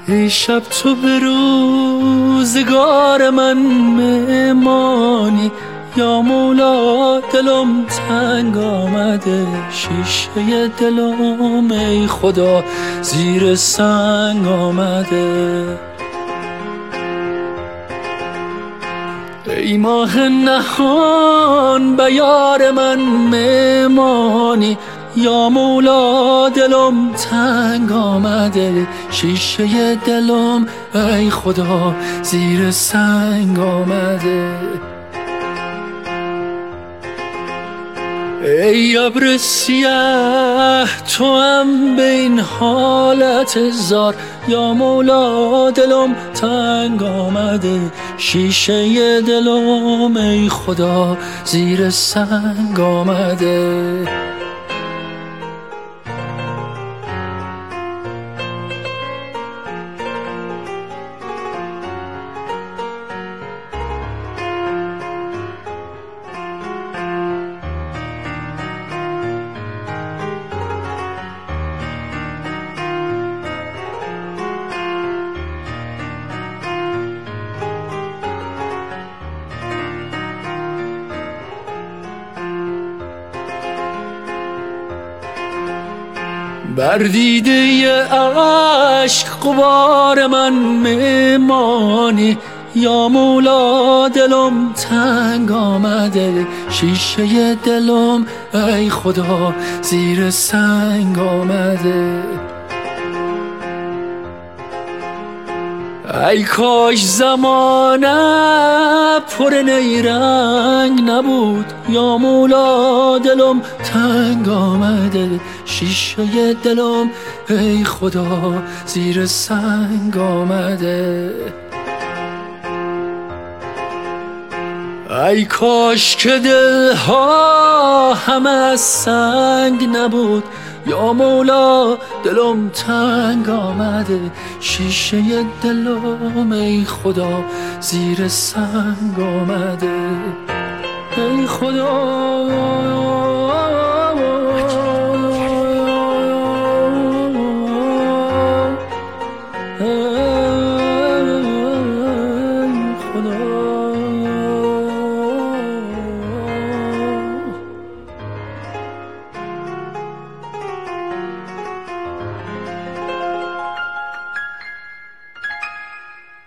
ای شب تو به روزگار من مهمانی، یا مولا دلم تنگ آمده، شیشه دلم ای خدا زیر سنگ آمده. ای ماه نهان به یار من مهمانی، یا مولا دلم تنگ آمده، شیشه دلم ای خدا زیر سنگ آمده. ای ابر سیاه تو هم به این حالت زار، یا مولا دلم تنگ آمده، شیشه دلم ای خدا زیر سنگ آمده. بر دیده عشق غبار من میمانی، یا مولا دلم تنگ آمده، شیشه دلم ای خدا زیر سنگ آمده. ای کاش زمانه پر نیرنگ نبود، یا مولا دلم تنگ آمده، شیشه دلم ای خدا زیر سنگ آمده. ای کاش که دلها همه از سنگ نبود، یا مولا دلم تنگ آمده، شیشه دلم ای خدا زیر سنگ آمده. ای خدا